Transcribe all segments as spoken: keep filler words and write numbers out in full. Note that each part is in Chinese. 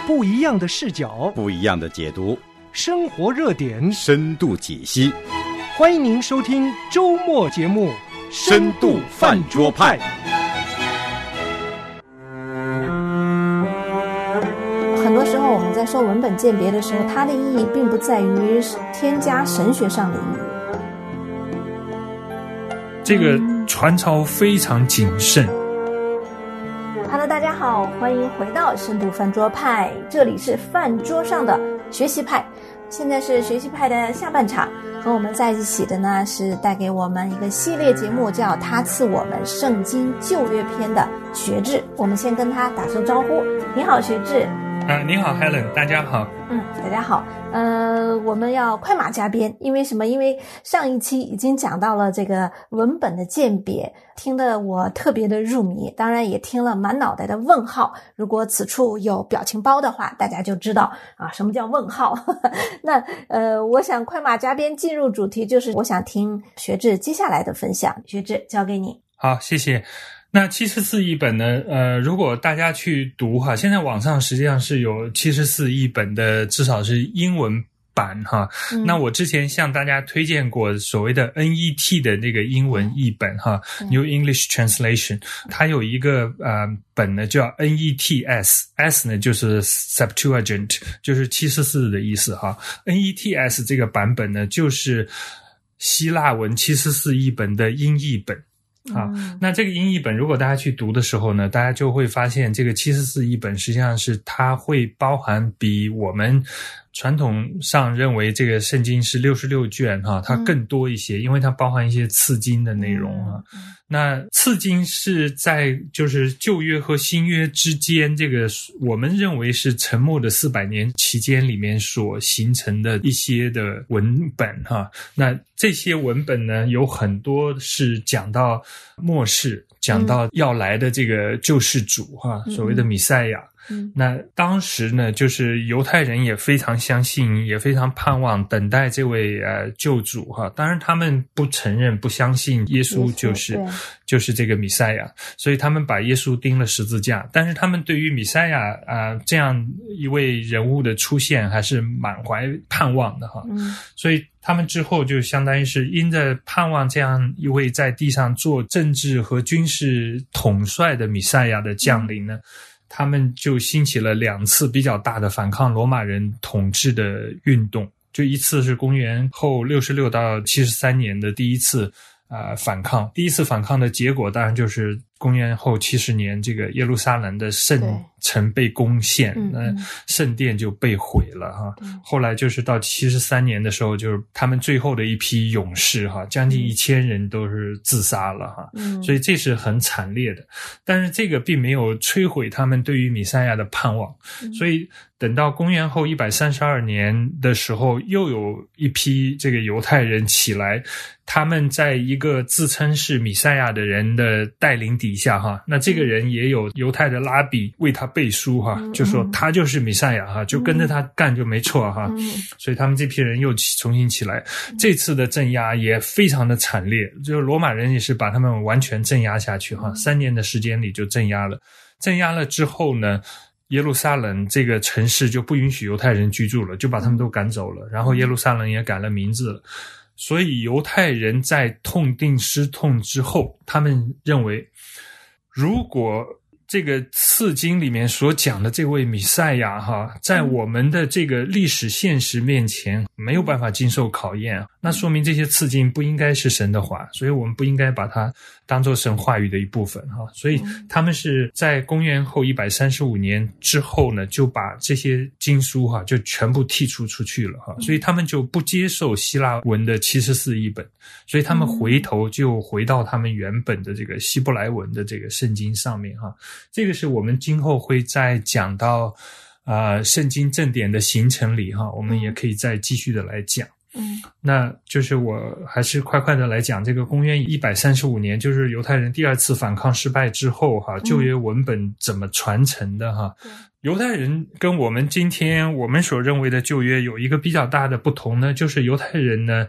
不一样的视角， 不一样的解读， 生活热点， 深度解析。 欢迎您收听周末节目《 深度饭桌派》。 很多时候我们在说文本鉴别的时候，它的意义并不在于添加神学上的意义。 这个传抄非常谨慎。 Hello， 大家好，欢迎回到深度饭桌派，这里是饭桌上的学习派。现在是学习派的下半场，和我们在一起的呢是带给我们一个系列节目，叫他赐我们圣经旧约篇的学志。我们先跟他打声招呼。你好，学志。 啊，你好 Helen， 大家好。 嗯，大家好。呃，我们要快马加鞭，因为什么？因为上一期已经讲到了这个文本的鉴别，听得我特别的入迷，当然也听了满脑袋的问号。如果此处有表情包的话，大家就知道啊什么叫问号。那呃，我想快马加鞭进入主题，就是我想听学志接下来的分享。学志，交给你。 好，谢谢。那七十四译本呢，呃，如果大家去读哈，现在网上实际上是有七十四译本的，至少是英文版哈、嗯。那我之前向大家推荐过所谓的 N E T 的那个英文译本哈、嗯、New English Translation， 它有一个呃本呢叫 N E T S，S 呢就是 Septuagint， 就是七十四的意思哈。N E T S 这个版本呢就是希腊文七十四译本的英译本。好，那这个英译本如果大家去读的时候呢，大家就会发现这个七十四译本实际上是它会包含比我们传统上认为这个圣经是六十六卷哈，它更多一些，因为它包含一些次经的内容啊。那次经是在就是旧约和新约之间，这个我们认为是沉默的四百年期间里面所形成的一些的文本哈。那这些文本呢，有很多是讲到末世，讲到要来的这个救世主哈，所谓的弥赛亚。嗯，那当时呢，就是犹太人也非常相信，也非常盼望等待这位呃救主哈。当然他们不承认、不相信耶稣就是就是这个弥赛亚，所以他们把耶稣钉了十字架。但是他们对于弥赛亚啊、呃、这样一位人物的出现还是满怀盼望的哈。嗯，所以他们之后就相当于是因着盼望这样一位在地上做政治和军事统帅的弥赛亚的降临呢。嗯，他们就兴起了两次比较大的反抗罗马人统治的运动，就一次是公元后六十六到七十三年的第一次呃反抗，第一次反抗的结果当然就是公元后七十年这个耶路撒冷的圣城被攻陷，那圣殿就被毁了哈。后来就是到七十三年的时候，就是他们最后的一批勇士哈，将近一千人都是自杀了哈。嗯，所以这是很惨烈的。但是这个并没有摧毁他们对于弥赛亚的盼望，所以等到公元后一百三十二年的时候，又有一批这个犹太人起来，他们在一个自称是弥赛亚的人的带领底下哈，那这个人也有犹太的拉比为他背书哈，就说他就是弥赛亚哈，就跟着他干就没错哈。所以他们这批人又重新起来，这次的镇压也非常的惨烈，就是罗马人也是把他们完全镇压下去哈，三年的时间里就镇压了。镇压了之后呢，耶路撒冷这个城市就不允许犹太人居住了，就把他们都赶走了，然后耶路撒冷也改了名字了。所以犹太人在痛定思痛之后，他们认为如果这个次经里面所讲的这位弥赛亚哈，在我们的这个历史现实面前没有办法经受考验，那说明这些次经不应该是神的话，所以我们不应该把它当作神话语的一部分哈。所以他们是在公元后一百三十五年之后呢，就把这些经书哈就全部剔除出去了哈，所以他们就不接受希腊文的七十四译本，所以他们回头就回到他们原本的这个希伯来文的这个圣经上面哈。这个是我们今后会再讲到呃圣经正典的形成里哈，我们也可以再继续的来讲。嗯，那就是我还是快快的来讲这个公元一百三十五年，就是犹太人第二次反抗失败之后哈，旧约文本怎么传承的哈。嗯，犹太人跟我们今天我们所认为的旧约有一个比较大的不同呢，就是犹太人呢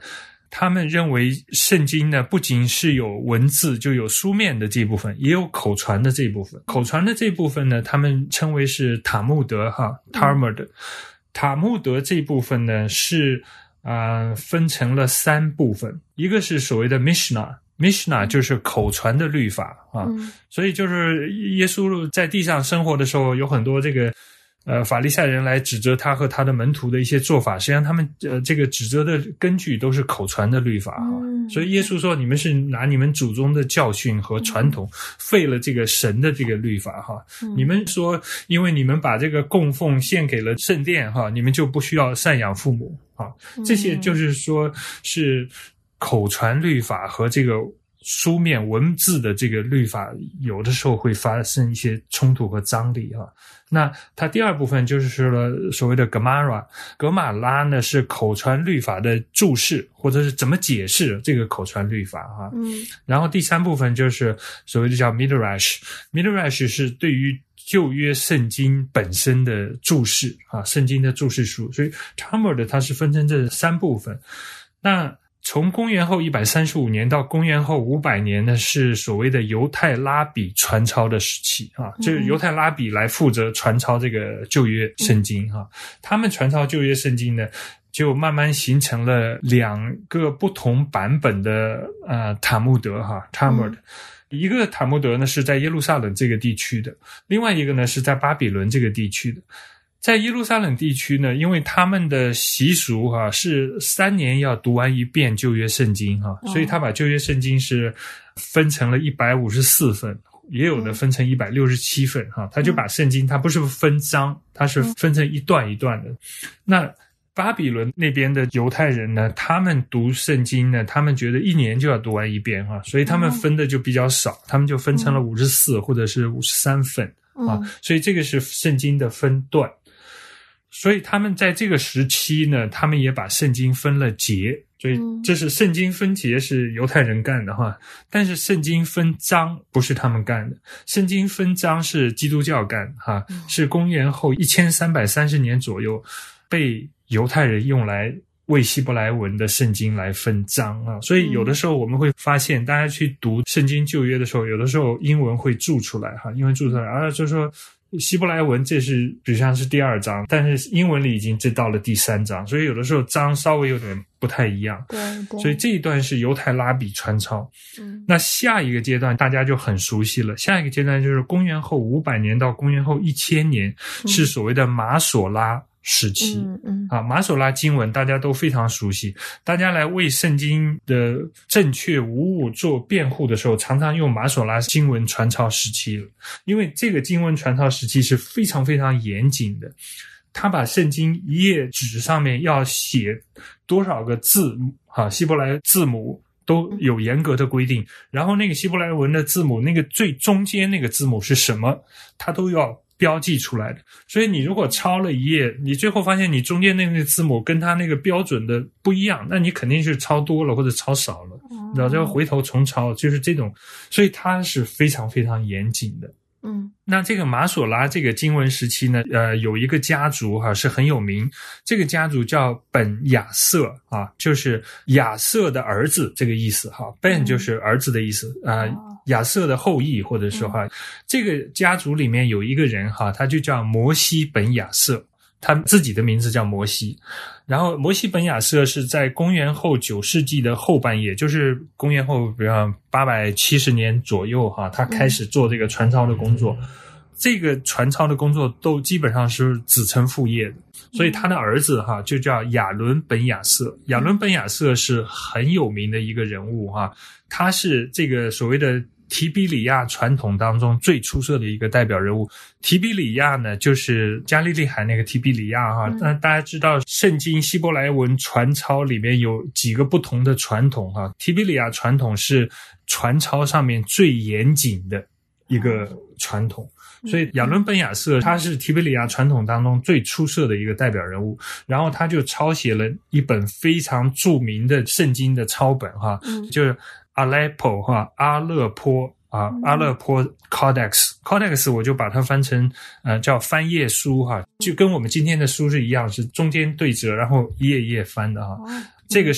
他们认为圣经呢不仅是有文字，就有书面的这部分，也有口传的这部分。口传的这部分呢，他们称为是塔木德哈 Talmud。塔木德这部分呢是啊、呃、分成了三部分，一个是所谓的 Mishnah。Mishnah 就是口传的律法啊、嗯，所以就是耶稣在地上生活的时候，有很多这个呃法利赛人来指责他和他的门徒的一些做法，实际上他们呃这个指责的根据都是口传的律法啊、嗯，所以耶稣说你们是拿你们祖宗的教训和传统、嗯、废了这个神的这个律法哈、嗯，你们说因为你们把这个供奉献给了圣殿哈，你们就不需要赡养父母啊，这些就是说是口传律法和这个书面文字的这个律法有的时候会发生一些冲突和张力啊。那它第二部分就是说了所谓的 Gemara， 格马拉呢是口传律法的注释或者是怎么解释这个口传律法啊。嗯，然后第三部分就是所谓的叫 Midrash， Midrash 是对于旧约圣经本身的注释啊，圣经的注释书，所以 Talmud 它是分成这三部分。那从公元后一百三十五年到公元后五百年呢，是所谓的犹太拉比传抄的时期啊，就是犹太拉比来负责传抄这个旧约圣经啊。他们传抄旧约圣经呢，就慢慢形成了两个不同版本的呃塔木德哈 Talmud。一个塔木德呢是在耶路撒冷这个地区的，另外一个呢是在巴比伦这个地区的。在耶路撒冷地区呢，因为他们的习俗哈、啊、是三年要读完一遍旧约圣经哈、啊，所以他把旧约圣经是分成了一百五十四份，也有的分成一百六十七份哈、啊，他就把圣经它不是分章，它是分成一段一段的。那巴比伦那边的犹太人呢，他们读圣经呢，他们觉得一年就要读完一遍哈、啊，所以他们分的就比较少，他们就分成了五十四或者是五十三份啊，所以这个是圣经的分段。所以他们在这个时期呢，他们也把圣经分了节，所以这是圣经分节是犹太人干的哈，但是圣经分章不是他们干的，圣经分章是基督教干哈，是公元后一千三百三十年左右被犹太人用来为希伯来文的圣经来分章啊，所以有的时候我们会发现，大家去读圣经旧约的时候，有的时候英文会注出来哈，英文注出来，啊，就是说希伯来文这是比如像是第二章，但是英文里已经这到了第三章，所以有的时候章稍微有点不太一样。 对对。所以这一段是犹太拉比传抄。嗯。那下一个阶段大家就很熟悉了，下一个阶段就是公元后五百年到公元后一千年，嗯、是所谓的马索拉时期。嗯嗯。啊，马索拉经文大家都非常熟悉，大家来为圣经的正确无误做辩护的时候，常常用马索拉经文传抄时期了，因为这个经文传抄时期是非常非常严谨的。他把圣经一页纸上面要写多少个字啊，希伯来字母都有严格的规定，然后那个希伯来文的字母那个最中间那个字母是什么，他都要标记出来的。所以你如果抄了一页，你最后发现你中间那个字母跟他那个标准的不一样，那你肯定是抄多了或者抄少了，你知道，要回头重抄，就是这种，所以它是非常非常严谨的。嗯，那这个马索拉这个经文时期呢，呃，有一个家族哈、啊、是很有名，这个家族叫本亚瑟啊，就是亚瑟的儿子这个意思哈 ，Ben 就是儿子的意思啊、呃，亚瑟的后裔或者说哈、嗯，这个家族里面有一个人哈，他就叫摩西本亚瑟。他自己的名字叫摩西，然后摩西本亚瑟是在公元后九世纪的后半叶，就是公元后比如八百七十年左右哈，他开始做这个传抄的工作。这个传抄的工作都基本上是子承父业的，所以他的儿子哈就叫亚伦本亚瑟。亚伦本亚瑟是很有名的一个人物哈，他是这个所谓的提比里亚传统当中最出色的一个代表人物。提比里亚呢，就是加利利海那个提比里亚哈。那、嗯、大家知道，圣经希伯来文传抄里面有几个不同的传统哈。提比里亚传统是传抄上面最严谨的一个传统，所以亚伦本亚瑟他是提比里亚传统当中最出色的一个代表人物。然后他就抄写了一本非常著名的圣经的抄本哈，嗯、就是阿勒颇哈，阿勒颇啊，嗯、阿勒颇 Codex Codex 我就把它翻成呃叫翻页书哈，就跟我们今天的书是一样，是中间对折，然后一页一页翻的哈。嗯、这个是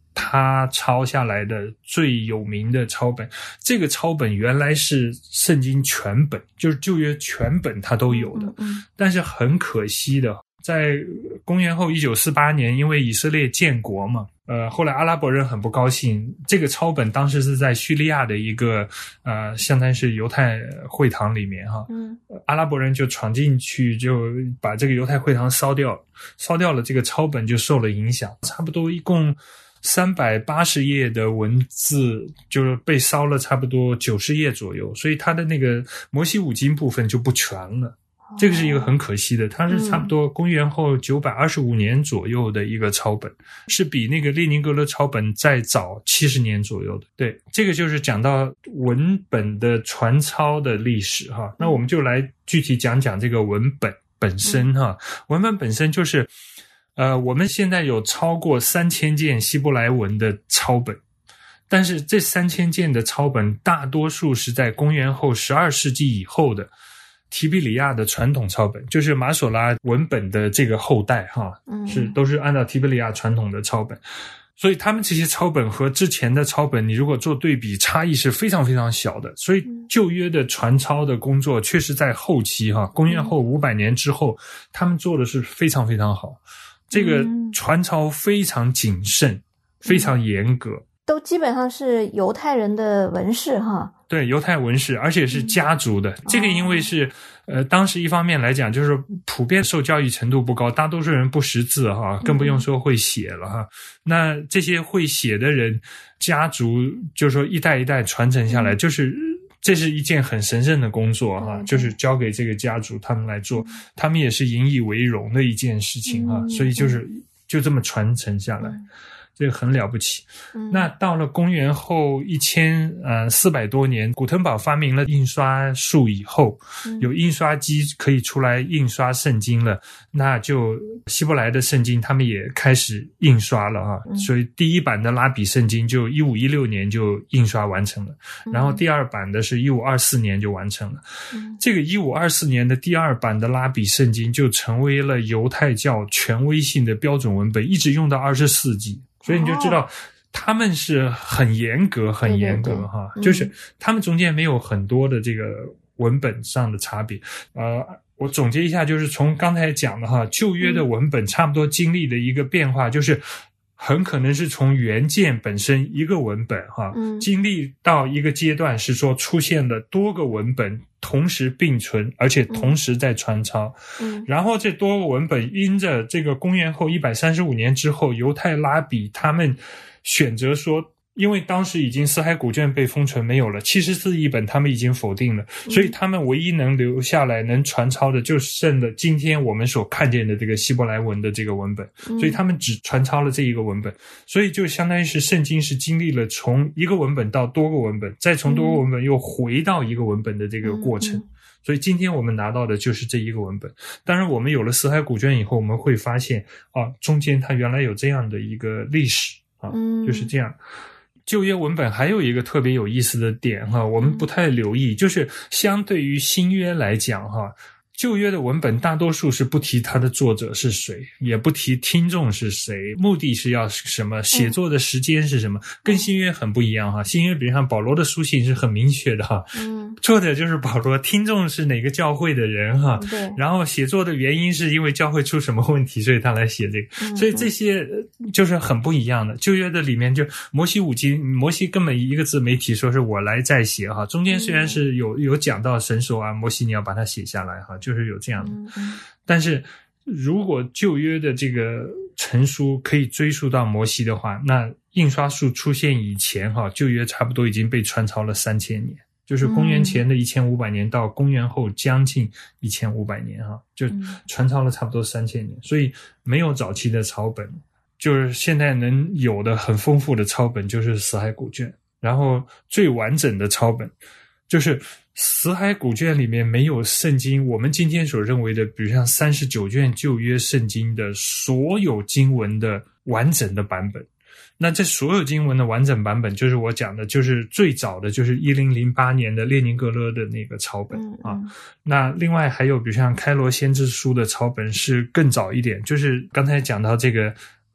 他抄下来的最有名的抄本。这个抄本原来是圣经全本，就是旧约全本他都有的， 嗯嗯， 但是很可惜的，在公元后一九四八年，因为以色列建国嘛，呃，后来阿拉伯人很不高兴，这个抄本当时是在叙利亚的一个呃，相当于是犹太会堂里面哈， 嗯， 阿拉伯人就闯进去，就把这个犹太会堂烧掉了，烧掉了，这个抄本就受了影响，差不多一共三百八十页的文字就是被烧了差不多九十页左右，所以它的那个摩西五经部分就不全了。这个是一个很可惜的，它是差不多公元后九百二十五年左右的一个抄本，是比那个列宁格勒抄本再早七十年左右的。对，这个就是讲到文本的传抄的历史哈。那我们就来具体讲讲这个文本本身哈。文本本身就是呃，我们现在有超过三千件希伯来文的抄本，但是这三千件的抄本大多数是在公元后十二世纪以后的提比里亚的传统抄本，就是马索拉文本的这个后代哈，是都是按照提比里亚传统的抄本，所以他们这些抄本和之前的抄本，你如果做对比，差异是非常非常小的。所以旧约的传抄的工作确实在后期哈，公元后五百年之后，他们做的是非常非常好。这个传抄非常谨慎，非常严格。 都基本上是犹太人的文士哈， 对，犹太文士，而且是家族的。嗯、这个因为是呃，当时一方面来讲，就是普遍受教育程度不高，大多数人不识字哈，更不用说会写了哈。嗯、那这些会写的人，家族就是说一代一代传承下来，嗯、就是这是一件很神圣的工作哈，嗯、就是交给这个家族他们来做，嗯、他们也是引以为荣的一件事情哈，嗯、所以就是就这么传承下来。嗯这个很了不起。嗯、那到了公元后一千呃四百多年，古腾堡发明了印刷术以后，嗯、有印刷机可以出来印刷圣经了，那就希伯来的圣经他们也开始印刷了哈，嗯、所以第一版的拉比圣经就一五一六年就印刷完成了，嗯、然后第二版的是一五二四年就完成了。嗯、这个一五二四年的第二版的拉比圣经就成为了犹太教权威性的标准文本，一直用到二十世纪。所以你就知道他们是很严格很严格哈，对对对，就是他们中间没有很多的这个文本上的差别。呃我总结一下，就是从刚才讲的哈，旧约的文本差不多经历的一个变化，就是很可能是从原件本身一个文本哈，嗯、经历到一个阶段是说出现了多个文本同时并存，而且同时在传抄。嗯、然后这多个文本因着这个公元后一百三十五年之后，犹太拉比他们选择说，因为当时已经死海古卷被封存没有了，七十四译本他们已经否定了，所以他们唯一能留下来能传抄的就剩了今天我们所看见的这个希伯来文的这个文本，所以他们只传抄了这一个文本，所以就相当于是圣经是经历了从一个文本到多个文本，再从多个文本又回到一个文本的这个过程，所以今天我们拿到的就是这一个文本。当然我们有了死海古卷以后，我们会发现啊，中间它原来有这样的一个历史啊，就是这样。旧约文本还有一个特别有意思的点哈，我们不太留意，就是相对于新约来讲哈，旧约的文本大多数是不提它的作者是谁，也不提听众是谁，目的是要什么，写作的时间是什么，跟新约很不一样哈。新约比如像保罗的书信是很明确的哈，嗯，作者就是保罗，听众是哪个教会的人哈，对，然后写作的原因是因为教会出什么问题，所以他来写这个，嗯、所以这些就是很不一样的。旧约的里面就摩西五经，摩西根本一个字没提说是我来再写哈，中间虽然是有有讲到神说啊，摩西你要把它写下来哈，就就是有这样的，但是如果旧约的这个成书可以追溯到摩西的话，那印刷术出现以前哈，旧约差不多已经被传抄了三千年，就是公元前的一千五百年到公元后将近一千五百年哈，就传抄了差不多三千年，所以没有早期的抄本，就是现在能有的很丰富的抄本就是死海古卷，然后最完整的抄本就是死海古卷里面没有圣经我们今天所认为的比如像三十九卷旧约圣经的所有经文的完整的版本，那这所有经文的完整版本就是我讲的就是最早的就是一零零八年的列宁格勒的那个抄本、嗯嗯、啊。那另外还有比如像开罗先知书的抄本是更早一点，就是刚才讲到这个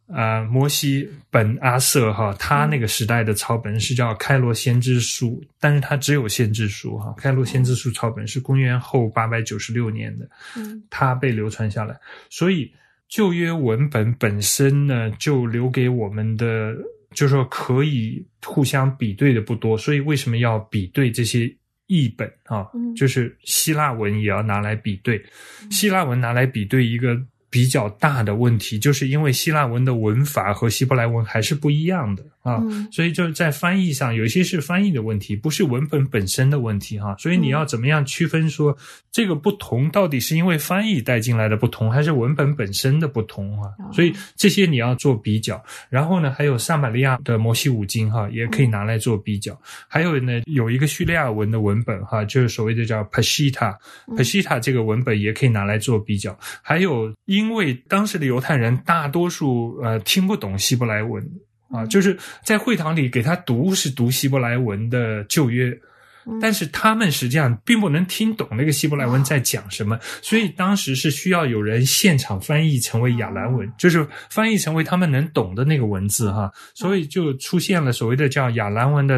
呃，摩西本阿瑟哈，他那个时代的抄本是叫开罗先知书，但是他只有先知书哈。开罗先知书抄本是公元后八百九十六年的，嗯，它被流传下来，所以旧约文本本身呢，就留给我们的，就是说可以互相比对的不多，所以为什么要比对这些译本啊？就是希腊文也要拿来比对，希腊文拿来比对一个比较大的问题，就是因为希腊文的文法和希伯来文还是不一样的啊，嗯、所以就是在翻译上有一些是翻译的问题，不是文本本身的问题哈、啊。所以你要怎么样区分说这个不同到底是因为翻译带进来的不同，还是文本本身的不同啊？所以这些你要做比较。然后呢，还有撒玛利亚的摩西五经哈、啊，也可以拿来做比较。还有呢，有一个叙利亚文的文本哈、啊，就是所谓的叫 Peshitta，Peshitta 这个文本也可以拿来做比较。还有因为当时的犹太人大多数呃听不懂希伯来文啊，就是在会堂里给他读是读希伯来文的旧约，但是他们实际上并不能听懂那个希伯来文在讲什么，所以当时是需要有人现场翻译成为亚兰文，就是翻译成为他们能懂的那个文字哈，所以就出现了所谓的叫亚兰文的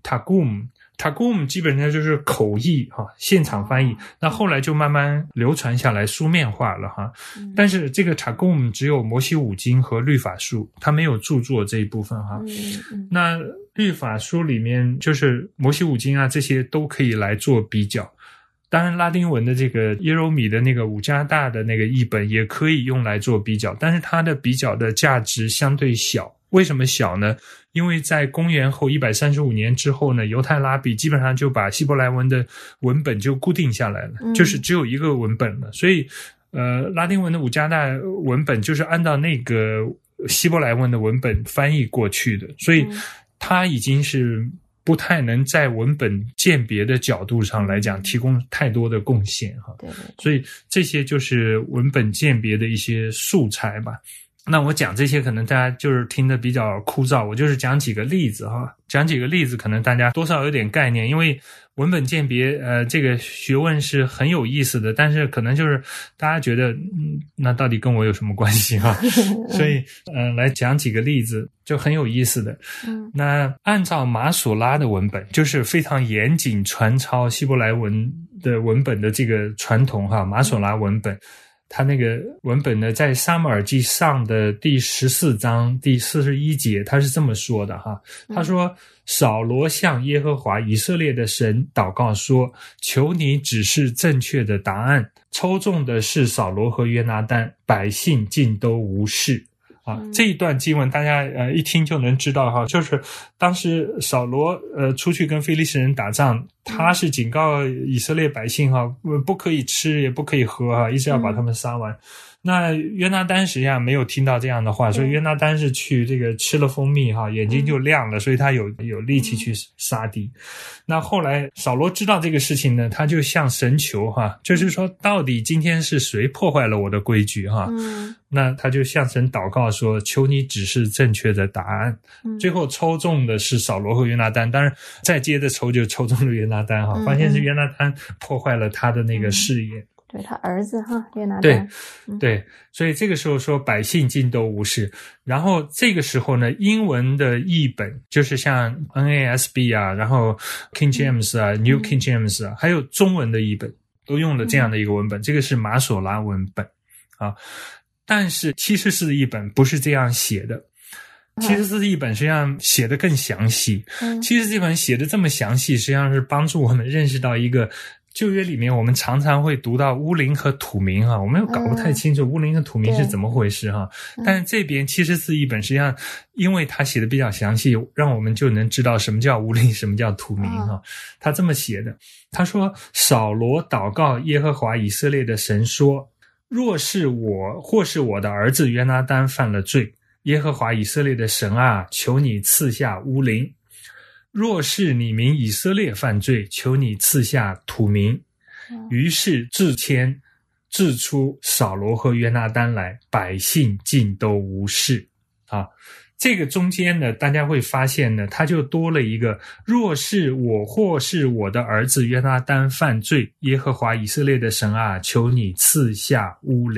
Targum。Targum 基本上就是口译哈，现场翻译，那后来就慢慢流传下来，书面化了哈。但是这个 Targum 只有摩西五经和律法书，它没有著作这一部分哈。那律法书里面就是摩西五经啊，这些都可以来做比较。当然拉丁文的这个耶柔米的那个五加大的那个译本也可以用来做比较，但是它的比较的价值相对小。为什么小呢？因为在公元后一百三十五年之后呢，犹太拉比基本上就把希伯来文的文本就固定下来了，嗯、就是只有一个文本了。所以呃，拉丁文的五加大文本就是按照那个希伯来文的文本翻译过去的，所以它已经是不太能在文本鉴别的角度上来讲提供太多的贡献哈。对对对，所以这些就是文本鉴别的一些素材吧。那我讲这些可能大家就是听得比较枯燥，我就是讲几个例子哈，讲几个例子可能大家多少有点概念，因为文本鉴别呃这个学问是很有意思的，但是可能就是大家觉得嗯那到底跟我有什么关系哈，所以呃来讲几个例子就很有意思的。那按照马索拉的文本，就是非常严谨传抄希伯来文的文本的这个传统哈，马索拉文本。他那个文本呢，在撒母耳记上的第十四章第四十一节，他是这么说的哈。他说：“扫罗向耶和华以色列的神祷告说，求你指示正确的答案。抽中的是扫罗和约拿单，百姓尽都无事。”啊，这一段经文大家呃一听就能知道哈，就是当时扫罗呃出去跟非利士人打仗，他是警告以色列百姓哈，不可以吃也不可以喝哈，一直要把他们杀完。那约拿单实际上没有听到这样的话，所以约拿单是去这个吃了蜂蜜哈，眼睛就亮了，所以他有有力气去杀敌。那后来扫罗知道这个事情呢，他就向神求哈，就是说到底今天是谁破坏了我的规矩哈？嗯，那他就向神祷告说，求你指示正确的答案。嗯，最后抽中的是扫罗和约拿单，当然再接着抽就抽中了约拿单哈，发现是约拿单破坏了他的那个事业。 对，他儿子哈，约拿单。 对、嗯、对，所以这个时候说百姓尽都无事。然后这个时候呢，英文的译本就是像 N A S B 啊，然后 King James 啊、嗯、New King James 啊，还有中文的译本都用了这样的一个文本，嗯、这个是马索拉文本啊。但是七十四译本不是这样写的。七十四译本实际上写得更详细，七十四译本写得这么详细，实际上是帮助我们认识到一个旧约里面我们常常会读到乌灵和土民哈，我们又搞不太清楚乌灵和土民是怎么回事哈。但是这边七十四译本实际上因为他写的比较详细，让我们就能知道什么叫乌灵，什么叫土民哈。他这么写的，他说扫罗祷告耶和华以色列的神说，若是我或是我的儿子约拿单犯了罪，耶和华以色列的神啊，求你赐下乌灵。若是你民以色列犯罪，求你赐下土民。于是自谦自出扫罗和约拿单来，百姓尽都无事啊。这个中间呢，大家会发现呢，他就多了一个，若是我或是我的儿子约拿单犯罪，耶和华以色列的神啊，求你赐下乌灵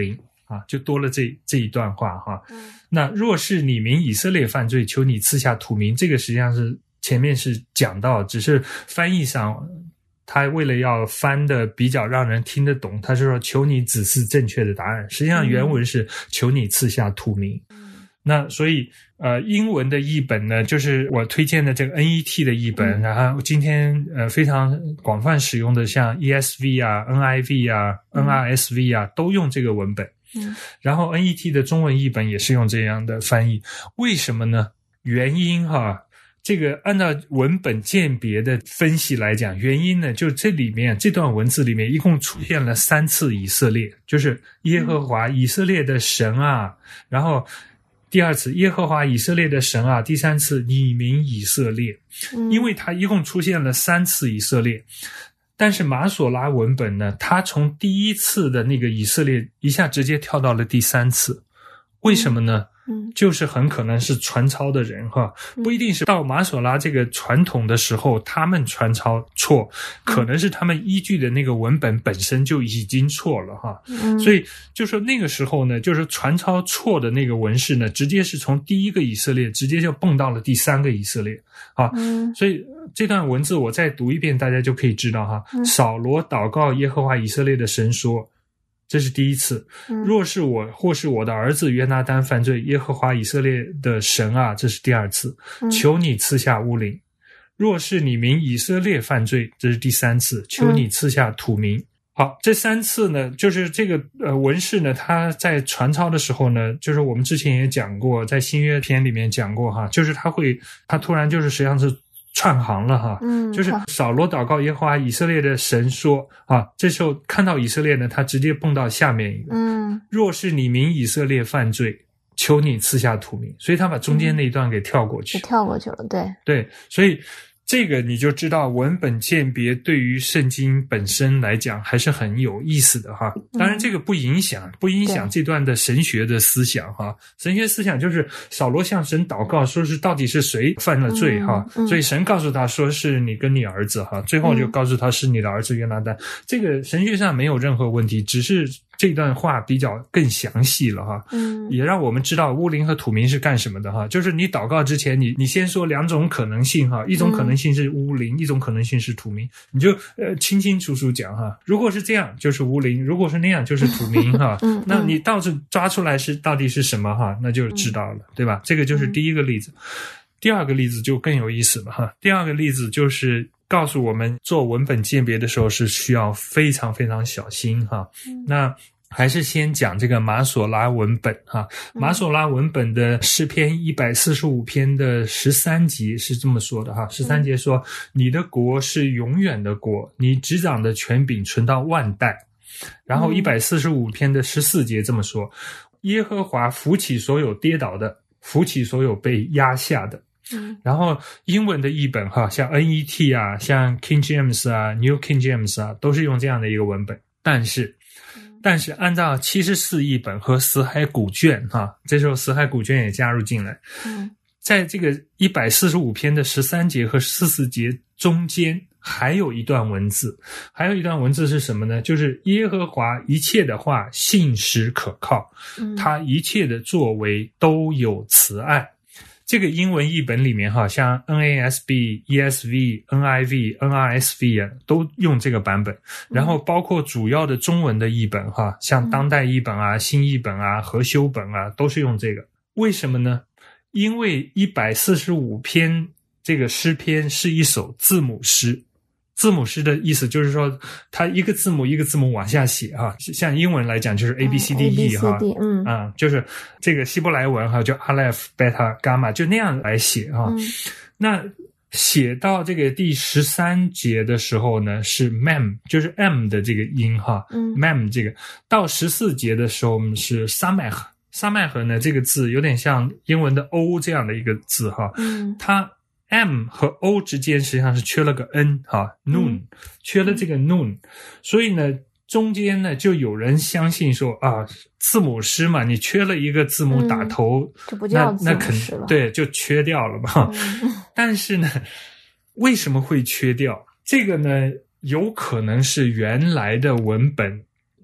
啊，就多了这这一段话哈。那若是你民以色列犯罪，求你赐下土民，这个实际上是前面是讲到，只是翻译上他为了要翻的比较让人听得懂，他是说求你指示正确的答案，实际上原文是求你赐下土民。那所以呃，英文的译本呢，就是我推荐的这个 N E T 的译本，嗯、然后今天呃非常广泛使用的像 E S V 啊、N I V 啊、嗯、N R S V 啊，都用这个文本。嗯，然后 N E T 的中文译本也是用这样的翻译。为什么呢？原因哈，这个按照文本鉴别的分析来讲，原因呢，就这里面这段文字里面一共出现了三次以色列，就是耶和华以色列的神啊，然后第二次耶和华以色列的神啊，第三次你民以色列，因为它一共出现了三次以色列。但是马索拉文本呢，它从第一次的那个以色列一下直接跳到了第三次，为什么呢？嗯，就是很可能是传抄的人哈，不一定是到马索拉这个传统的时候他们传抄错，可能是他们依据的那个文本本身就已经错了哈。嗯，所以就说那个时候呢，就是传抄错的那个文士呢，直接是从第一个以色列直接就蹦到了第三个以色列啊。嗯，所以这段文字我再读一遍，大家就可以知道哈。嗯，扫罗祷告耶和华以色列的神说。这是第一次，若是我或是我的儿子约拿单犯罪，耶和华以色列的神啊，这是第二次，求你赐下乌灵。若是你民以色列犯罪，这是第三次，求你赐下土民。好，这三次呢，就是这个呃文士呢，他在传抄的时候呢，就是我们之前也讲过，在新约篇里面讲过哈，就是他会他突然就是实际上是串行了哈，嗯，就是扫罗祷告耶和华以色列的神说啊，这时候看到以色列呢，他直接蹦到下面一个，嗯，若是你民以色列犯罪，求你赐下土民，所以他把中间那一段给跳过去， 嗯、跳过去了，对对，所以这个你就知道文本鉴别对于圣经本身来讲还是很有意思的哈。当然这个不影响、嗯、不影响这段的神学的思想哈。神学思想就是扫罗向神祷告说是到底是谁犯了罪哈、嗯嗯、所以神告诉他说是你跟你儿子哈，最后就告诉他是你的儿子约拿单、嗯、这个神学上没有任何问题，只是这段话比较更详细了哈，嗯，也让我们知道乌灵和土民是干什么的哈。就是你祷告之前，你你先说两种可能性哈，一种可能性是乌灵，嗯、一种可能性是土民，你就呃清清楚楚讲哈。如果是这样就是乌灵，如果是那样就是土民哈。嗯，那你到处抓出来是到底是什么哈，那就知道了，嗯、对吧？这个就是第一个例子。第二个例子就更有意思了哈。第二个例子就是告诉我们做文本鉴别的时候是需要非常非常小心哈。嗯、那还是先讲这个马索拉文本哈。马索拉文本的诗篇一百四十五篇的十三节是这么说的哈。十三节说，你的国是永远的国，你执掌的权柄存到万代。然后一百四十五篇的十四节这么说，耶和华扶起所有跌倒的，扶起所有被压下的。嗯，然后英文的译本哈，像 N E T 啊，像 King James 啊 New King James 啊，都是用这样的一个文本。但是但是按照七十四译本和死海古卷哈，这时候死海古卷也加入进来。嗯，在这个一百四十五篇的十三节和十四节中间还有一段文字，还有一段文字是什么呢？就是耶和华一切的话信实可靠，嗯、他一切的作为都有慈爱。这个英文译本里面哈，像 N A S B、E S V、N I V、N R S V 啊，都用这个版本。然后包括主要的中文的译本哈，像当代译本啊、新译本啊、和修本啊，都是用这个。为什么呢？因为一百四十五篇这个诗篇是一首字母诗。字母诗的意思就是说，它一个字母一个字母往下写哈，像英文来讲就是 A B C D E 哈，嗯啊，就是这个希伯来文哈，就 Aleph Beta Gamma 就那样来写哈。嗯、那写到这个第十三节的时候呢，是 Mem， 就是 M 的这个音哈，嗯 ，Mem 这个到十四节的时候是 Samech， Samech 呢这个字有点像英文的 O 这样的一个字哈，嗯，它。M 和 O 之间实际上是缺了个 N 哈 noon， 缺了这个 noon， 所以呢中间呢就有人相信说啊，字母诗嘛，你缺了一个字母打头，嗯、就不叫字母诗了，那肯对就缺掉了嘛。嗯、但是呢，为什么会缺掉？这个呢，有可能是原来的文本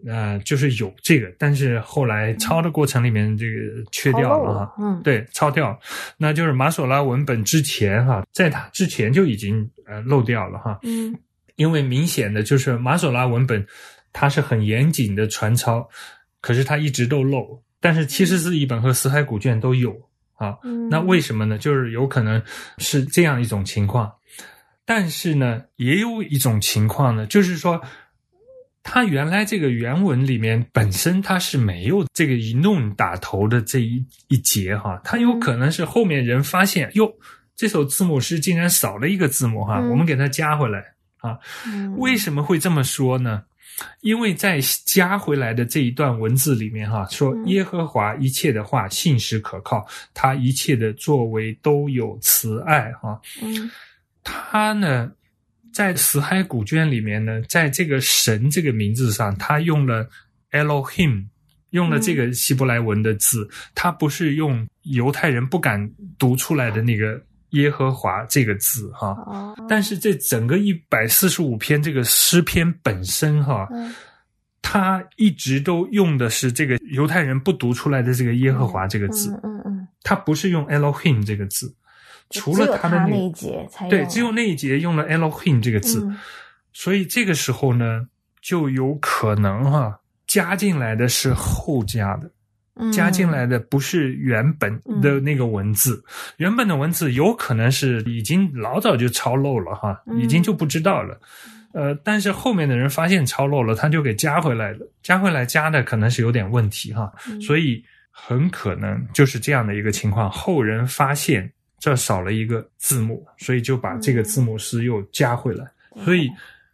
呃，就是有这个，但是后来抄的过程里面这个缺掉了哈， 嗯， 对，抄掉，那就是马索拉文本之前哈，在它之前就已经呃漏掉了哈， 嗯， 因为明显的就是马索拉文本它是很严谨的传抄，可是它一直都漏，但是七十四译本和死海古卷都有啊， 嗯， 那为什么呢？就是有可能是这样一种情况，但是呢，也有一种情况呢，就是说。它原来这个原文里面本身它是没有这个一弄打头的这一一节哈，它有可能是后面人发现哟，这首字母诗竟然少了一个字母哈， 嗯、 我们给它加回来啊、 嗯。 为什么会这么说呢？因为在加回来的这一段文字里面哈，说耶和华一切的话信实可靠，他一切的作为都有慈爱哈。 嗯， 他呢。在死海古卷里面呢，在这个神这个名字上，他用了 Elohim， 用了这个希伯来文的字，他、嗯、不是用犹太人不敢读出来的那个耶和华这个字哈。 哦、 但是这整个一百四十五篇这个诗篇本身哈， 嗯、 他一直都用的是这个犹太人不读出来的这个耶和华这个字， 嗯嗯嗯， 他不是用 Elohim 这个字。除了他的那, 那, 那一节才对，只有那一节用了 Elohim 这个字、 嗯、 所以这个时候呢就有可能哈加进来的是后加的、嗯、加进来的不是原本的那个文字、嗯、原本的文字有可能是已经老早就抄漏了哈、嗯、已经就不知道了呃，但是后面的人发现抄漏了他就给加回来了，加回来加的可能是有点问题哈、嗯、所以很可能就是这样的一个情况，后人发现这少了一个字母，所以就把这个字母诗又加回来、嗯、所以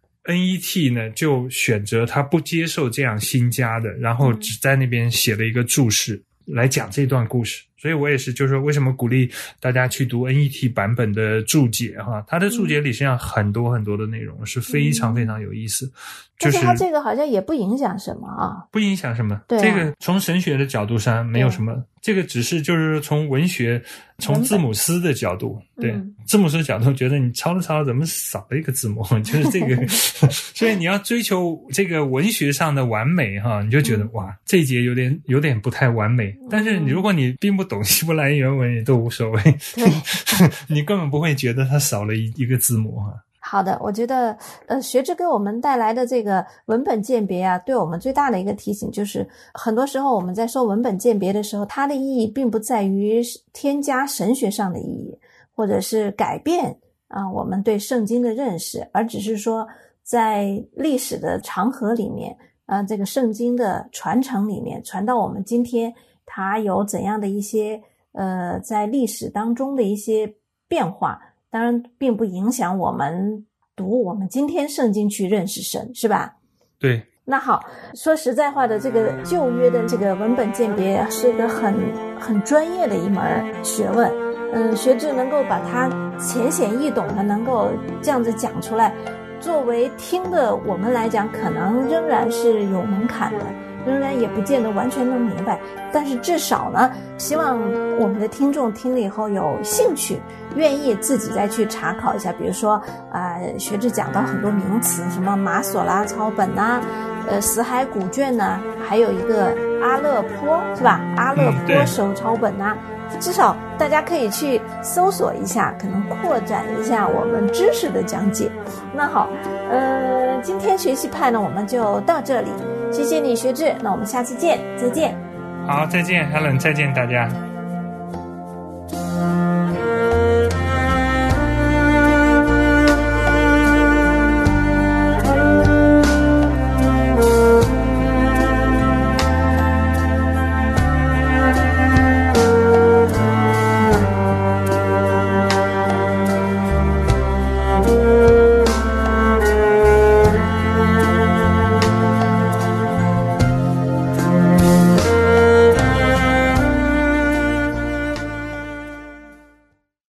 N E T 呢就选择他不接受这样新加的，然后只在那边写了一个注释来讲这段故事。所以我也是就是为什么鼓励大家去读 N E T 版本的注解哈，它的注解里实际上很多很多的内容是非常非常有意思、嗯、就是但是它这个好像也不影响什么啊， 不影响什么、 对啊、 这个从神学的角度上没有什么，这个只是就是从文学从字母诗的角度，对、嗯、字母诗的角度觉得你抄了抄怎么少了一个字母，就是这个所以你要追求这个文学上的完美哈，你就觉得、嗯、哇这一节有点有点不太完美、嗯、但是如果你并不懂希伯来原文也都无所谓你根本不会觉得它少了一一个字母哈。 好的，我觉得呃，学制给我们带来的这个文本鉴别啊，对我们最大的一个提醒就是，很多时候我们在说文本鉴别的时候，它的意义并不在于添加神学上的意义，或者是改变啊我们对圣经的认识，而只是说在历史的长河里面啊，这个圣经的传承里面，传到我们今天，它有怎样的一些呃在历史当中的一些变化。当然并不影响我们读我们今天圣经去认识神，是吧？ 对。 那好，说实在话的，这个旧约的这个文本鉴别是一个很很专业的一门学问。嗯，学制能够把它浅显易懂的能够这样子讲出来，作为听的我们来讲，可能仍然是有门槛的，仍然也不见得完全能明白，但是至少呢，希望我们的听众听了以后有兴趣，愿意自己再去查考一下。比如说啊、呃，学制讲到很多名词，什么马索拉抄本呐、啊，呃，死海古卷呐、啊，还有一个阿勒颇是吧？阿勒颇手抄本呐、啊嗯，至少大家可以去搜索一下，可能扩展一下我们知识的讲解。那好，呃，今天学习派呢，我们就到这里。谢谢你学制，那我们下次见，再见。 好，再见 Helen， 再见大家。